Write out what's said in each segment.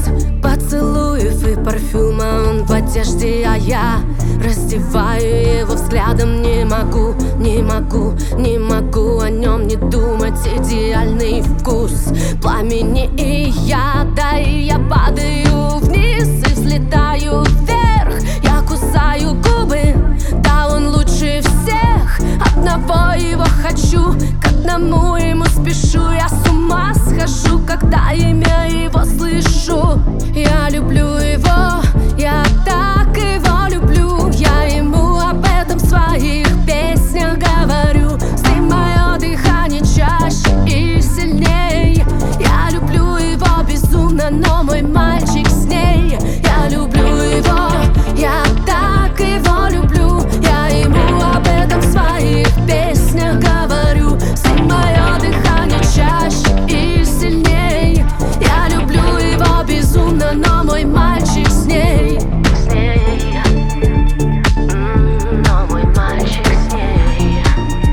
поцелуев и парфюма. Он в одежде, а я раздеваю его взглядом. Не могу, не могу, не могу о нем не думать. Идеальный вкус пламени и яда. И я падаю вниз и взлетаю вверх. Я кусаю губы, да он лучше всех. Одного его хочу, к одному ему спешу. Я с ума схожу, когда имя его слышу. Я люблю его, я так его люблю. Я ему об этом в своих песнях говорю. С ним мое дыхание чаще и сильней. Я люблю его безумно, но мой мальчик с ней. Я люблю его, я так его люблю. Я ему об этом в своих песнях говорю. С ним мое дыхание чаще и сильней. Я люблю его безумно, но мой мальчик с ней. Но мой мальчик с ней.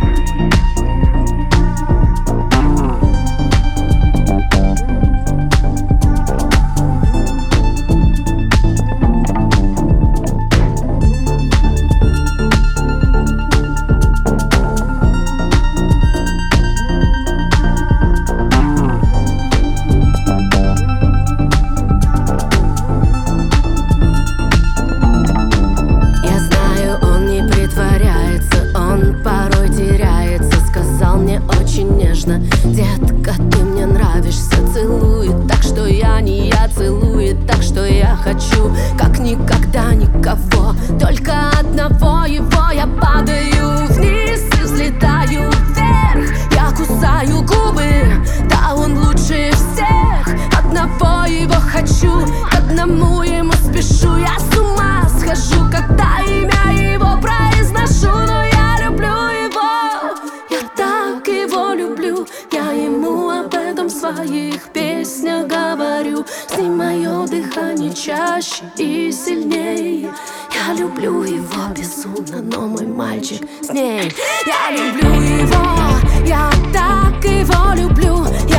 Детка, ты мне нравишься, целует так, что я не я, целует так, что я хочу, как никогда никого, только одного его. Я падаю вниз и взлетаю вверх. Я кусаю губы, да он лучше всех. Одного его хочу, к одному ему спешу. Я с ума схожу, когда имя его произношу. Но я люблю его, я так его люблю. Я ему об этом в своих песнях говорю. С ним мое дыхание чаще и сильней. Я люблю его безумно, но мой мальчик с ней. Я люблю его, я так его люблю.